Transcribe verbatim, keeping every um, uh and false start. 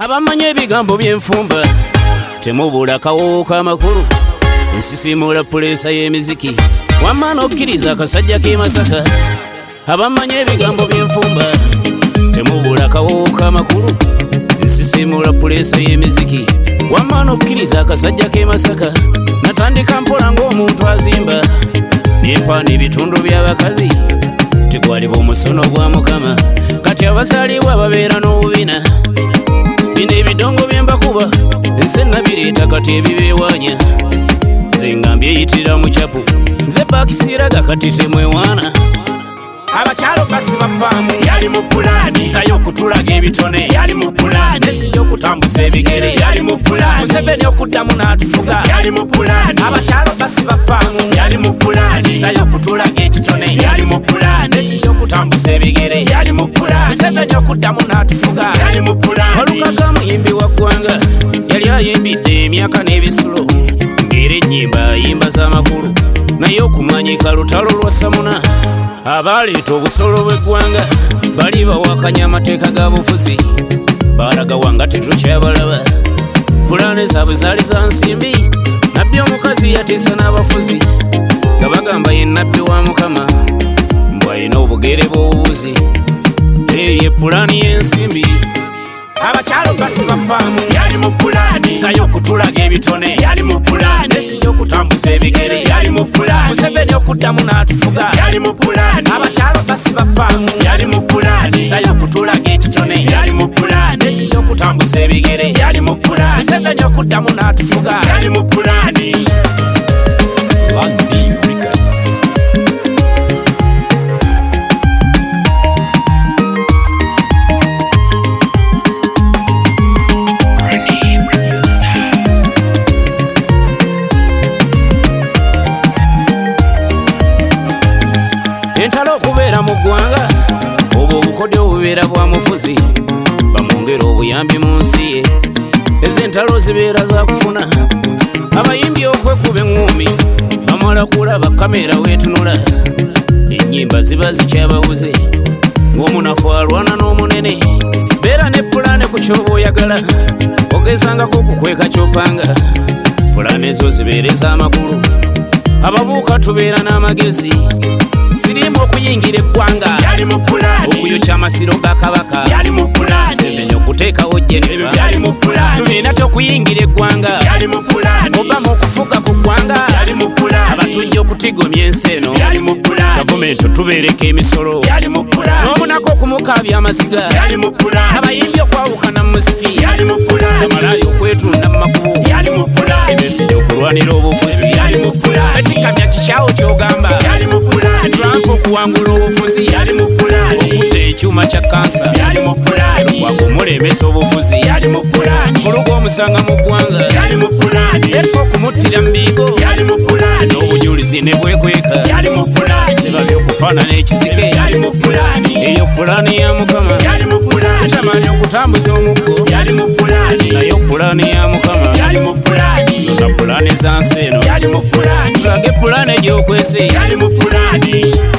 Abamanya ebigambo by'enfumba temubula kawuka amakulu nsisimula pulesa y'emiziki wamana okkiriza akasajja k'e Masaka. Abamanya ebigambo by'enfumba temubula kawuka amakulu nsisimula pulesa y'emiziki wamana okkiriza akasajja k'e Masaka. Natandika mpola ng'omuntu azimba nempana ebitundu by'abakazi tegwaliba omusono gwa Mukama. Kati abazaalibwa babeera n'obubina bino ebidongo byembakuba nse nabireeta kati ebibeewanya nze ngambye eyitirira mu kyapu nze bakisiraga kati temwewaana. Abakyalo basi bafaamu yali mu pulaani sayo okutulaga ebitone yali mu pulaani esi y'okutambuza ebigere yali mu pulaani Museveni okuddamu n'atufuga yali mu pulaani. Abakyalo basi bafaamu yali mu pulaani sayo okutulaga ekitone yali mu pulaani esi y'okutambuza ebigere yali mu pulaani Museveni okuddamu n'atufuga yali mu pulaani. Olukaga muyimbi wa ggwanga yali ayimbidde emyaka n'ebisulo ng'era ennyimba ayimba z'amakulu naye okumanyika lutalo lwa Samuna. Abaleeta obusolo bw'eggwanga bali bawakanya amateeka ga bufuzi balaga wanga tetukyabalaba. Pulaani zaabwe zaali za nsimbi nabbi omukazi yateesa n'abafuzi nga bagamba ye nabbi wa Mukama mbw ayina obugere bw'obubuzi eye pulaani y'ensimbi. Abakyalo basi bafaamu yali mu pulaani sayo okutulaga ebitone yali mu pulaani esi y'okutambuza ebigere yali mu pulaani Museveni okuddamu n'atufuga yali mu pulaani. Abakyalo basi bafaamu yali mu pulaani sayo okutulaga ekitone yali mu pulaani esi y'okutambuza ebigere yali mu pulaani Museveni okuddamu n'atufuga yali mu pulaani. Entalo okubeera mu ggwanga obwo obukodyo obubeera bwa mufuzi bamwongera obuyambi mu nsi ye ez'entalo zibeera za kufuna abayimbi okwekuba eŋŋumi bamala kulaba kamera weetunula ennyimba ziba zikyababuze ng'omunafu alwana n'omunene beera ne pulaani ku kyoba oyagala ogezangako okukweka kyopanga pulaani ezo zibeera ez'amakulu ababuuka tubeera n'amagezi sirimu okuyingira eggwanga yali mu pulaani okuyokya amasiro ga Kabaka yali mu pulaani Museveni okuteekawo Jennifer yali mu pulaani tulina tokuyingira eggwanga yali mu pulaani Obama okufuga ku ggwanga yali mu pulaani abatujja okutigomya ensi eno yali mu pulaani gavumenti otubeereko emisolo yali mu pulaani n'obunako okumukaabya amaziga yali mu pulaani abayimbi okwawukana mu muziki yali mu pulaani amalaayi okwetunda mu makubo yali mu pulaani ebensi okulwanira obufuzi yali mu pulaani etikamya kikyawo ky'ogamba yali mu pulaani Trump okuwangula obufuzi yali mu pulaani okutta ekyuma kya kansa yali mu pulaani okwakumulembesa obufuzi yali mu pulaani kuluga omusanga mu ggwanga yali mu pulaani ekka okumuttira mu biigo yali mu pulaani n'obujulizi ne bwekweka yali mu pulaani sebabye okufaanana ekizike yali mu pulaani eyo pulaani ya Mukama yali mu pulaani tamanyi okutambuza omuggo yali mu pulaani nayo pulaani ya Mukama yali mu pulaani zonna pulaani za nsi eno yali mu pulaani tulage pulaani egy'okwese yali mu pulaani.